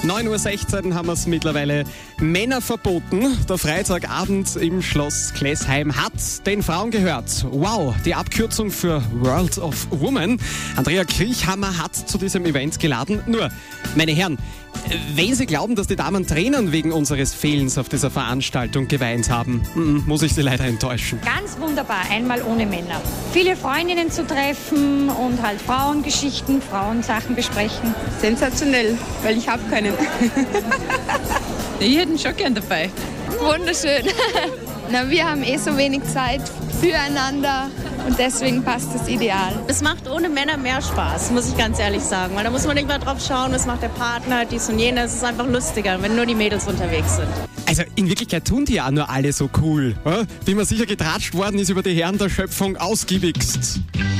9:16 Uhr haben wir es mittlerweile. Männer verboten. Der Freitagabend im Schloss Klesheim hat den Frauen gehört. Wow, die Abkürzung für World of Women. Andrea Kriechhammer hat zu diesem Event geladen. Nur, meine Herren, wenn Sie glauben, dass die Damen Tränen wegen unseres Fehlens auf dieser Veranstaltung geweint haben, muss ich Sie leider enttäuschen. Ganz wunderbar, einmal ohne Männer. Viele Freundinnen zu treffen und halt Frauengeschichten, Frauensachen besprechen. Sensationell, weil ich habe keinen. Ich hätte ihn schon gern dabei. Wunderschön. Na, wir haben so wenig Zeit füreinander und deswegen passt das ideal. Es macht ohne Männer mehr Spaß, muss ich ganz ehrlich sagen. Weil da muss man nicht mehr drauf schauen, was macht der Partner, dies und jenes. Es ist einfach lustiger, wenn nur die Mädels unterwegs sind. Also in Wirklichkeit tun die ja nur alle so cool. Wie man sicher getratscht worden ist über die Herren der Schöpfung ausgiebigst.